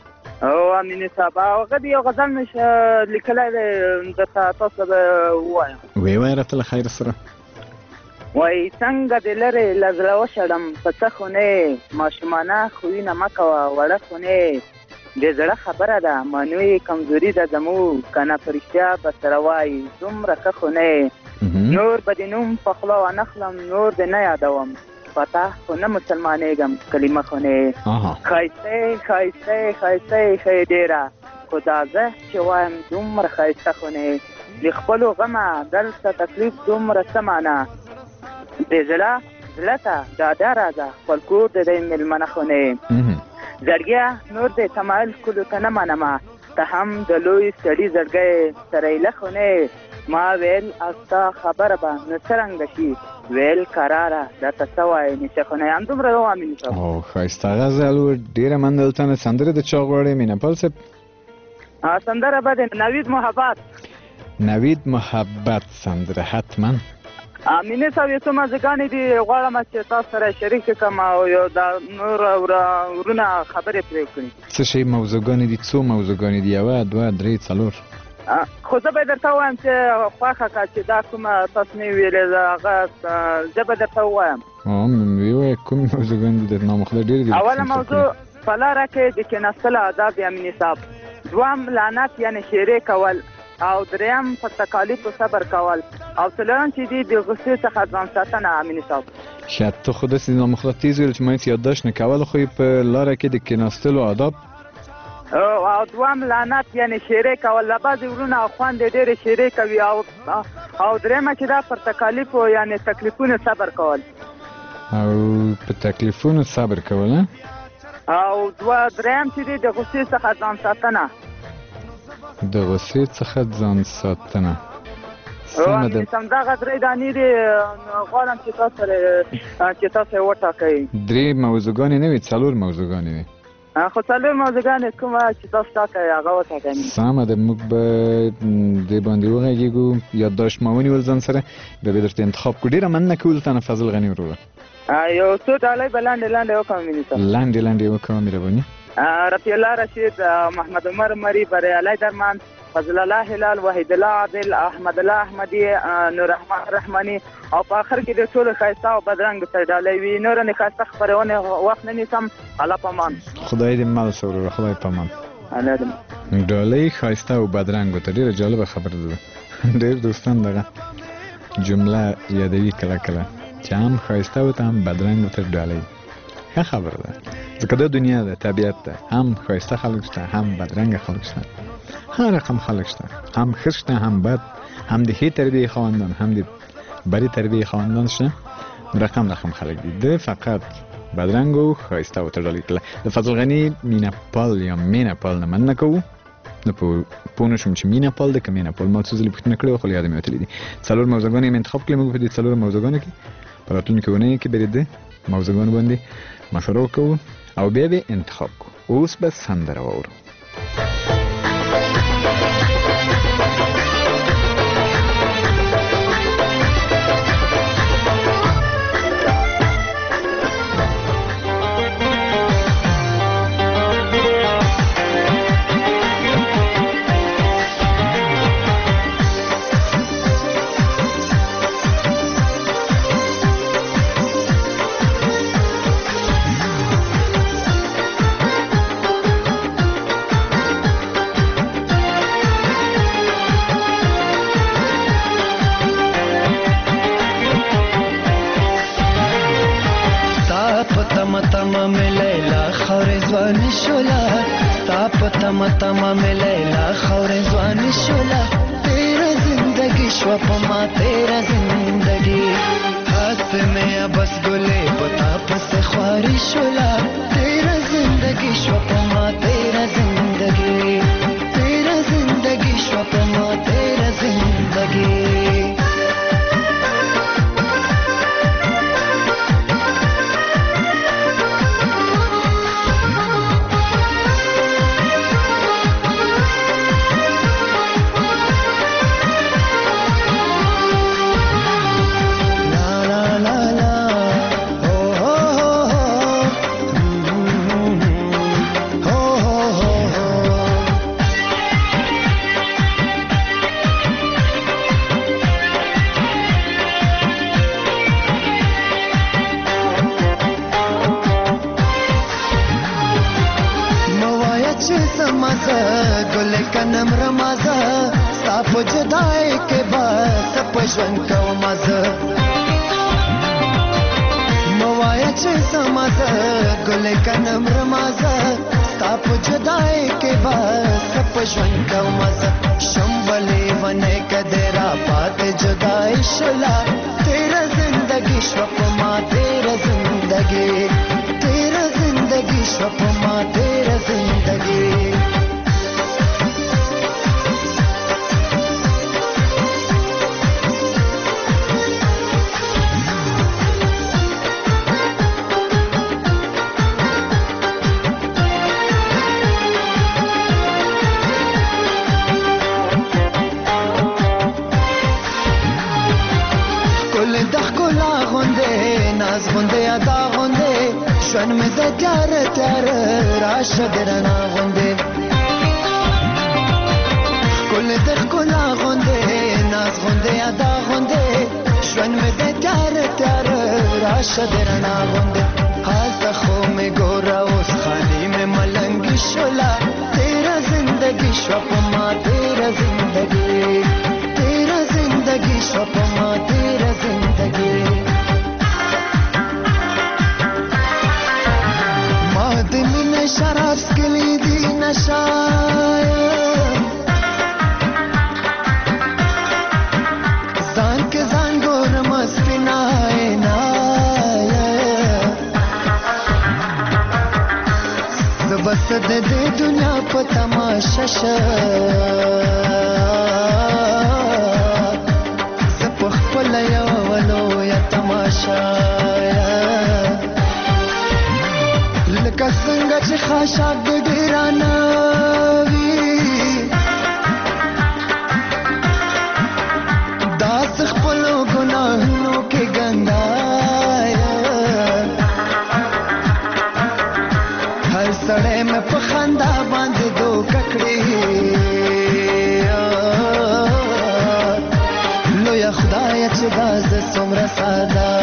S10: او امینی صاحب هغه دی یو غزل مې لیکلی دی درته تاسو به ووایم.
S4: وی وایه راته خیر سره.
S10: وای څنګه د لرې له زړه وشړم په څه خونې، ماشومانه خویونه مه کوه وړه خونې، د زړه خبره ده مانوی کمزوري ده زموږ، که نه په رښتیا به سره وایي دومره ښه خونې، نور به د نوم په خوله وانخلم نور د نه یادوم، پته خو نه مسلمانېږم کلمه خونې، ښایسته ښایسته ښایسته ښه ډېره، خو دا زه چې وایم دومره ښایسته خونې، د خپلو غمه دلته تکلیف دومره څه معنه، د زړه زړه ته ډاډه راځه خپل کور د دی مېلمنه خونې، زړګیه نور د تمایل ښکلو ته نه منمه، ته هم د لوی سړي زړګی سره ایله خونې، ما ویل او ستا خبره به نو څرنګه شي، ویل کراره درته څه وایې نشه خونې. همدومره یو امیني صاحب. او
S4: ښایسته غزل و، ډېره مننه دلته نه. سندرې د چا غواړې مینهپال صاحب؟
S10: سندره به د نوید محبت.
S4: نوید محبت سندره حتما.
S10: امینه صاحب یو څه مزګانې دي غواړم چې تاسو سره شریک کړم او یو د نور ورونه خبرې پرې وکړي.
S4: څه شی موضوعګانې دي؟ څو موضوعګانې دي؟ یوه دوه درې څلور؟
S10: خو زه به درته ووایم چې خوښه کړه چې دا کومه تاسو نه ویلې هغه زه به درته ووایم.
S4: ویې وایه کومې موضوعګانې دي؟ نامخله ډېرې دي.
S10: اوله موضوع په لاره کې د کېناستلو آداب امیني صاحب، دوهم لعنت یعنې ښېرې کول، او دریم په تکالیفو صبر کول، او څلورم چې دي د غصې څخه ځان ساتنه امیني صاحب.
S4: ښه ته خو داسې نامخله تیز ویل چې ما هېڅ یادداشت نه کول، خو په لاره کې د کېناستلو آداب
S10: او دوهم لعنت یعنې ښېرې کول، له بعضې ورونه او خویندې ډېرې ښېرې کوي، او او دریمه چې دا پر تکالیفو یعنې تکلیفونو صبر کول،
S4: او په تکلیفونو صبر کول،
S10: او دوه دریم چې دی د غصې څخه ځان ساتنه.
S4: د غصې څخه ځان ساتنه.
S10: سمه ده. همدغه درې دانې دي غواړم چې تاسو سره چې تاسو یې وټاکئ.
S4: درې موضوعګانې نه وي څلور موضوعګانې وي.
S10: خو څلور موضوعګانې کومه چې تاسو ټاکئ هغه وټاکئ.
S4: سمه ده. موږ به دې باندې وغږېږو، یادداشت مو ونیول ځان سره، بیا به درته انتخاب کړو. ډېره مننه کوو دلته نه فضل غني وروره.
S10: یو څو ډالۍ به لاندې لاندې وکړم امیني صاحب.
S4: لاندې لاندې وکړه مهرباني.
S10: رفیع الله رشید، محمد عمر مری، بریالی درمان، فضل الله هلال، وحید الله عادل، احمد الله احمدی، نور رحمان رحمانی، او په اخر کې د ټولو ښایسته او بدرنګ ته ډالۍ وي. نور نه ښایسته خپرونې وخت نه نیسم. الله پامان. خدای دې مل سه وروره. خدای پامان. الله دې. ډالۍ ښایسته او بدرنګ ته ډېره جالبه خبره ده. ډېر دوستان دغه جمله یادوي کله کله چې هم ښایسته او ته هم بدرنګ ته ډالۍ. ښه خبره ده، ځکه دا دنیا ده، طبیعت ده، هم ښایسته خلک شته هم بدرنګه خلک شته، هر رقم خلک شته، هم ښه شته هم بد، هم د ښې تربیې خاوندان هم د بدې تربیې خاوندان شته، رقم رقم خلک دي. ده فقط بدرنګ او ښایسته ورته ډالۍ کړله. د فضل غني مینه پال یا مینه پال نه مننه کوو. نو پوه نه شوم چې مینه پال ده که مینه پال. ما څو ځلې پوښتنه کړې وه خو له یاده مې وتلي دي. څلور موضوعګانې مې انتخاب کړې. موږ په دې څلورو موضوعګانو کې په راتلونکې اونۍ کې به د موضوعګانو باندې مشوره وکړو او بیا به انتخاب کړو. اوس به سندره واورو.
S5: تما تما میں لیلا خور زوانی شولا تیرا زندگی شوپ ما تیرا زندگی ہاتھ میں بس گلے بتا پس خواری شولا تیرا زندگی شوپ ما تیرا زندگی تیرا زندگی شوپ ما تیرا زندگی
S11: کنم رمازه ستا په جدای کې بس په ژوند کوم زه موایا چې سمازه ګل کنم رمازه ستا په جدای کې بس په ژوند کوم زه شمبلې ونه کده را پات جدای شلا تیرا زندگی شو په ما تیرا زندگی تیرا زندگی شو په ما تیرا زندگی ناز غنده ادا غنده شون می ده تیار تیار راشه درنا غنده کل دخ کلا غنده ناز غنده ادا غنده شون می ده تیار تیار راشه درنا غنده حال تخو می گورا اس خانی میں ملنگی شولا تیرا زندگی شو پما تیرا زندگی تیرا زندگی شو پما تیرا زندگی شراب سکلی دی نشایا زان که زان گورم اسپینای نایا زبست ده ده دنیا پا تماشا شا زپخ پلا یا ولو یا تماشا لکه څنګه چې خاشاک د ډیرانه وي داس خپلو ګناهونو کې ګنډایا هر سړی مې په خندا باندې دوکه کړې لویه خدایه چې دا زه څومره ساده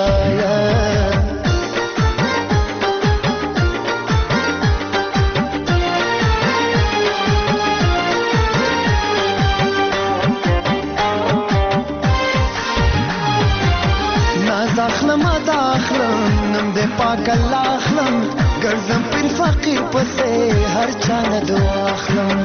S11: پاک الله اخلم ګرځم پر فقیر پسې هر چا نه دعا اخلم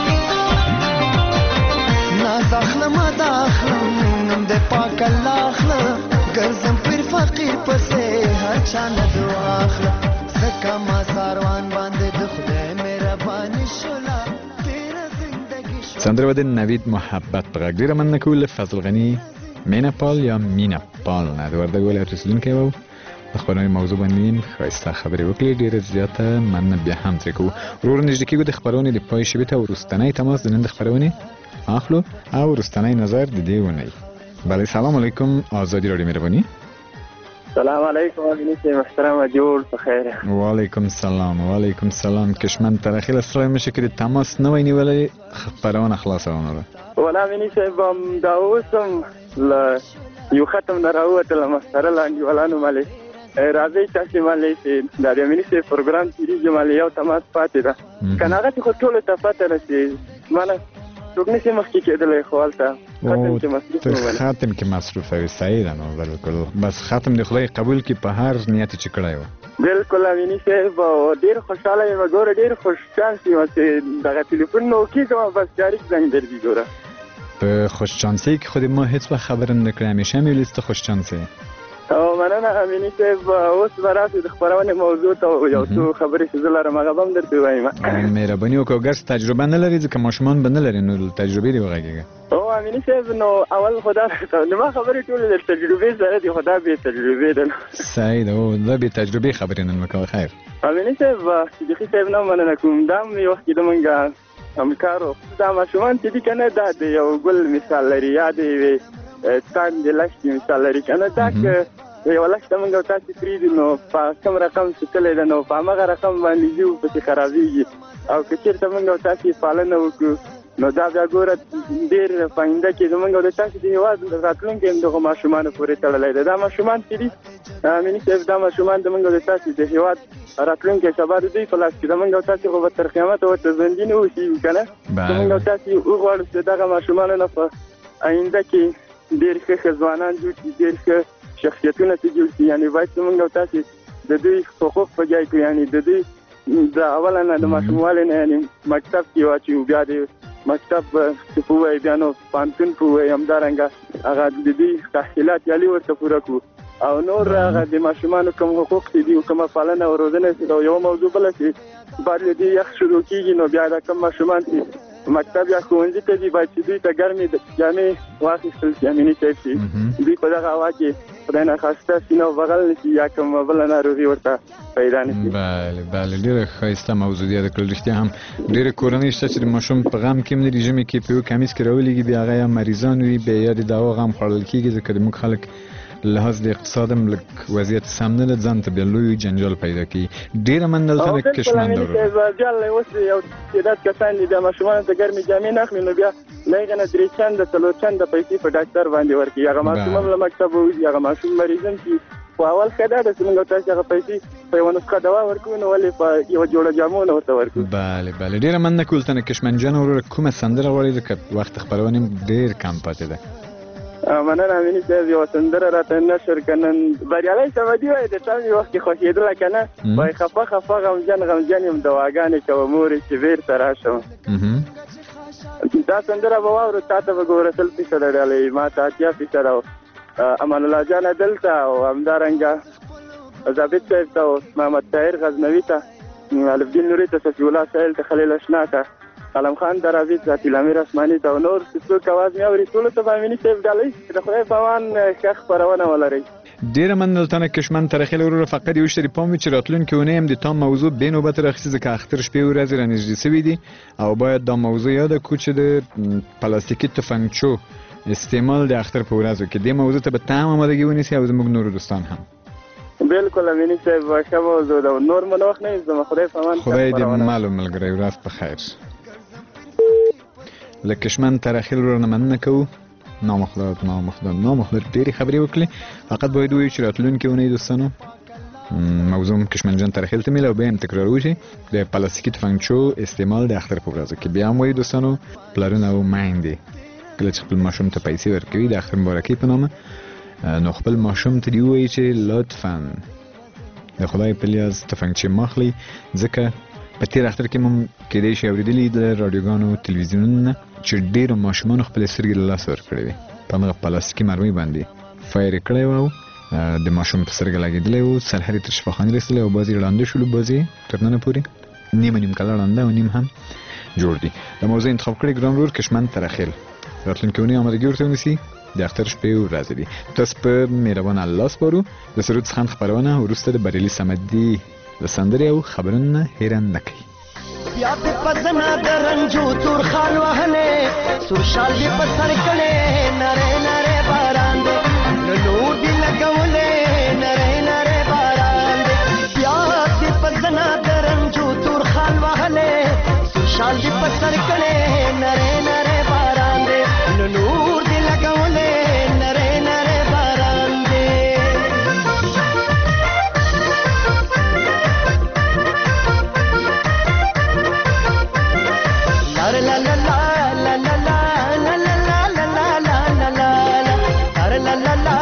S11: ناز اخلم دا اخلم نم د پاک الله اخلم ګرځم پر فقیر پسې هر چا نه دعا اخلم زکه ما ساروان باندې د خدای مهرباني شولا تیرا زندگی شو
S4: سندره د نوید محبت په غږ ډیره مننه کوم فضل غنی مینا پال یا مینا پال نه د وردګ ولایت اوسیدونکی و د خبرونې موضوع باندې ښایسته خبرې وکړې ډېره زیاته مننه بیا هم ترې کوو ورور نږدې کېږو د خبرونې د پای شبې ته وروستنی تماس د نن د خبرونې اخلو او وروستنی نظر د دې اونۍ بله سلام علیکم آزادی راډیو مهرباني
S12: سلام علیکم آقای محترم جور بخیر
S4: وعلیکم السلام وعلیکم السلام کشمن ترخیل ستړی مشه که د تماس نه وای نیولی خبرونه خلاصونه ده
S12: ولا مینی صاحب دا اوسم له یو ختم نه راووتلم سره لاندې ولانو مالې راځئ تاسې مالې چې دا د امیني صاحب پروګرام تېرېږي مالې یو تماس پاتې ده که نه هغه چې خو ټولو ته پته نه چې ماله څوک نشي مخکې کېدلی خو هلته ختم کې مصروف
S4: ته ختم کې مصروف وي صحیح ده نو بلکل بس ختم د خدای قبول کړي په هر نیت چې کړی و
S12: بلکل امیني صاحب ډېر خوشحاله یم ګوره ډېر خوش چانس یم چې دغه تلیفون نه وکېږم بس ډایرکټ زنګ درځي ګوره
S4: په خوشچانسۍ کې خو دې ما هېڅ وخت خبره نه کړې همیشه مې ویلې ته خوشچانسه
S12: او مننه امیني صاحب اوس به راسې د خپرونې موضوع ته یو څو خبرې چې زه لرم هغه به هم درته ووایم
S4: مهرباني وکړه ګرس تجربه نه لري ځکه ماشومان به نه لري نو تجربې دې وغږېږه
S12: او امیني صاحب نو اول خو دا زما خبرې ټولې د تجربې سره دي خو دا بې تجربې ده
S4: صحیح ده او دا بې تجربې خبرې نن مه کوه خیر
S12: امیني صاحب صدیقي صاحب نه مننه کوم دا هم یو وخت کې زمونږ همکارو دا ماشومان چې دي که نه دا د یو ګل مثال لري یا د یوې تاندې لښتې مثال لري که نه دا که یوه لښته مونږ او تاسې پرېږدو نو په کوم رقم سوتلی ده نو په همغه رقم باندې ځي پسې خرابېږي او که چېرته مونږ او تاسې پالنه وکړو نو دا بیا ګوره ډېر په آینده کې زموږ او د تاسو د هېواد راتلونکی هم دغو ماشومانو پورې تړلی دی. دا ماشومان چې دي امیني صاحب دا ماشومان زموږ او د تاسو د هېواد راتلونکی سبا د دوی په لاس کې زموږ او تاسو خو به تر قیامته ورته ژوندي نه اوسېږو که نه. زموږ او تاسو وغواړو چې دغه ماشومانو نه په آینده کې ډېر ښه ښه ځوانان جوړ شي، ډېر ښه شخصیتونه چې جوړ شي. یعنې باید زموږ او تاسو د دوی حقوق په ځای کړو، یعنې د دوی د اوله نه د ماشوموالي نه یعنې مکتب کې واچوو، بیا د مکتب چې په ووایي بیا نو پوهنتون په ووایي همدارنګه هغه د دوی تحصیلات یالي ورته پوره کړو او نور هغه د ماشومانو کوم حقوق چې دي او کومه پالنه او روزنه چې ده. یوه موضوع بله چې باید له دې یخ شروع کېږي نو بیا دا کوم ماشومان چې مکتب یا ښوونځي ته دي باید چې دوی ته ګرمې جامې واخیستل شي، امیني صاحب چې دوی په دغه هوا کې خدای ناخواسته سینه وبغل نه شي یا کومه بله ناروغي ورته پیدا نه شي.
S4: بله بله ډېره ښایسته موضوع دی یاده کړل. رښتیا هم ډېرې کورنۍ شته چې د ماشوم په غم کې هم نه دي، ژمي کې په یو کمیس کې راولېږي، بیا هغه یا مریضان وي بیا یا د دوا غم خوړل کېږي، ځکه د موږ خلک لحاظ د اقتصاد هم لږ وضعیت سم نه ده، ځان ته بیا لوی جنجال پیدا کوي. ډېره مننه دلته د کشمند
S12: ورو بیا اوس یو تعداد کسان دي بیا ماشومانو ته ګرمې جامې نه اخلي نو بیا له هغې نه درې چنده څلور چنده پیسې په ډاکټر باندې ورکوي. هغه ماشوم هم له مکتبه وځي، هغه ماشوم مریض هم چې خو اول ښه دا ده چې موږ تاسو هغه پیسې په یوه نسخه دوا ورکوو نو ولې په یوه جوړه جامو نه ورته ورکوو.
S4: بله بله ډېره مننه کولتنه کشمند جان وروره. کومه سندره غواړئ ځکه وخت خپرونې هم ډېر کم پاتې ده؟
S12: مننه امیني صاحب، یوه سندره راته نشر که نن بریالی صمدي وایي د تمې وخت کې خوښېدله که نه وایي خفه خفه غمجن غمجن یم دواګانې کوه مورې چې بېرته راشم. دا سندره به واورو تا ته به ګوره سل فیصده ډالۍ ما ته اتیا فیصده او امان الله جانه دلته او همدارنګه ضابط صاحب ته او محمد طاهر غزنوي ته الفدین نوري ته صفي الله سایل ته خلیل اشنا ته علم خان دراوي ذاتي الامیر اسماني ته او نور چې څوک اواز مې اوري ټولو ته به امیني صاحب ډالۍ د خدای په امان ښه خپرونه ولرئ.
S4: ډېره مننه دلته کشمند ترخیل وروره. فقط یو شی پام وي چې راتلونکې اونۍ هم د تام موضوع بې نوبته راخیستې ځکه اختر شپې ورځې رانږدې سوي دي او باید دا موضوع یاده کړو چې د پلاستیکي تفنګچو استعمال د اختر په ورځو کې دې موضوع ته به تام آمادګي ونیسي او زموږ نورو دوستان هم.
S12: بالکل امیني صاحب ښه موضوع ده. نور مو نه وخت نه ایږدم. خدای په امان.
S4: خدای دې مال و ملګری ورځ په خیر. له کشمند ترخیل وروره نه مننه کوو. نامخلات نامخلات نامخلات ډېرې خبرې وکړې. فقط باید ووایو چې راتلونکې اونۍ دوستانو موضوع هم کشمند جان ترخیل ته میله او بیا هم تکرارو چې د پلاستیکي تفنګچو استعمال د اختر په ورځو کې. بیا هم وایو دوستانو پلرونه او میندې کله چې خپل ماشوم ته پیسې ورکوي د اختر مبارکۍ په نامه نو خپل ماشوم ته دې ووایي چې لطفا د خدای په لیاز تفنګچې مه اخلئ ځکه په تېر اختر کې هم کېدای شي اورېدلي د راډیوګانو تلویزیونونو نه چې ډېرو ماشومانو خپلې سترګې له لاسه ورکړې وې په همغه پلاستیکي مرمۍ باندې فایر یې کړی و او د ماشوم په سترګه لګېدلی و سرحد یې تر شفاخانې رسېدلی او بعضې یې ړانده شولو بعضې یې تر ننه پورې نیمه نیم کاله ړانده او نیم هم جوړ دي. د موضوع انتخاب کړی ګران ورور کشمند ترخیل. راتلونکې اونۍ آمادګي ورته ونیسي د اختر شپې ورځې دي. تاسو په مهربانه الله سپارو. د سرود څخه خپرونه وروسته د بریالي صمدي د سندرې او خبرونو نه هېره نه کوي.
S11: بیا دې په زنه د رنجو تور خال وهلې سور شال دې په سر کړې نری نری باران دې له نور دې لګولې نری نری باران دې بیا دې په زنه د رنجو تور خال وهلې سور شال دې په سر کړې نری نری باران دې له نور دې لګولې نری نری باران دې la la la la la la la la la la la la la la la la la la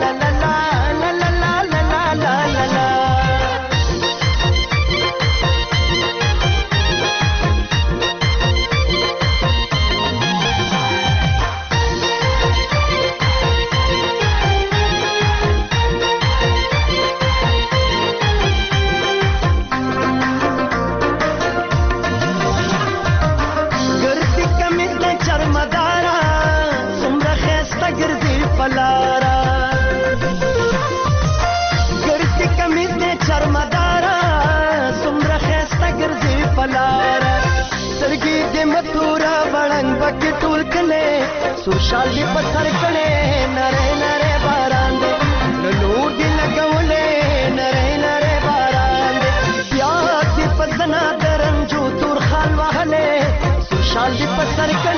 S11: سوشال دی پتھر کڑے نرے نرے باران دے نور دی لگولے نرے نرے باران دے پیار دی پزنا درن جو تور خال وحلے سوشال دی پتھر کڑے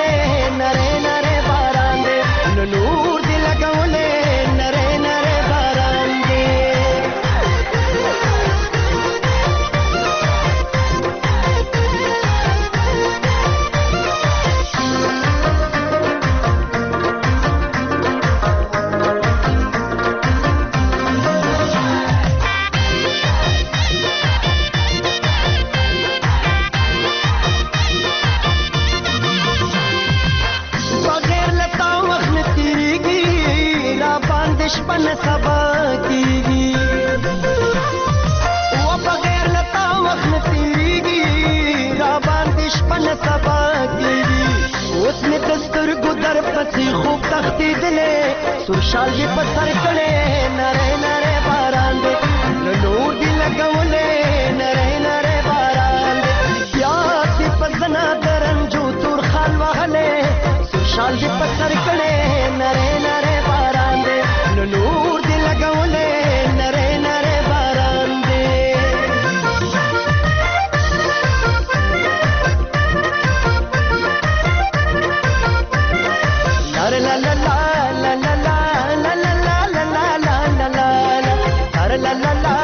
S11: شپه نه سبا کېږي و بغیر له تا وخت نه تېرېږي را باندې شپه نه سبا کېږي اوس مې د سترګو در پسې خوب تښتېدلی سور شال یې په سر کړی نری نری باران دی له نور دې لګولی نری نری باران دی پیاس دې په زنا د رنجو تور خال وهلی سور شال دې په سر کړی نری نری باران دی له نور دې لګولی نری نری باران دی La la la la la la la la la la la la la la la la la la la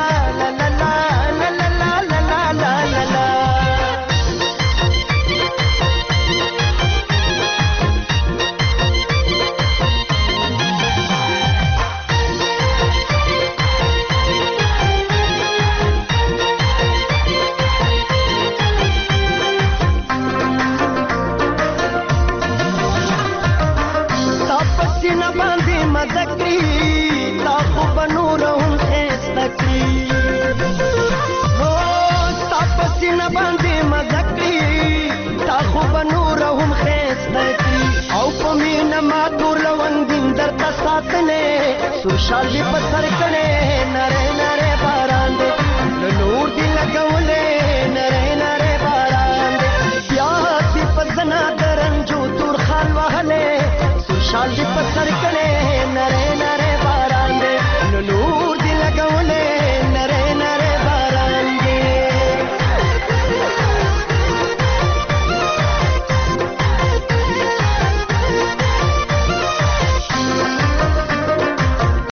S11: سور شال دې په سر کړی نری نری باران دی له نور دې لګولی نری نری باران دی پیاس دې په زنا د رنجو تور خال وهلی سور شال دې په سر کړی نری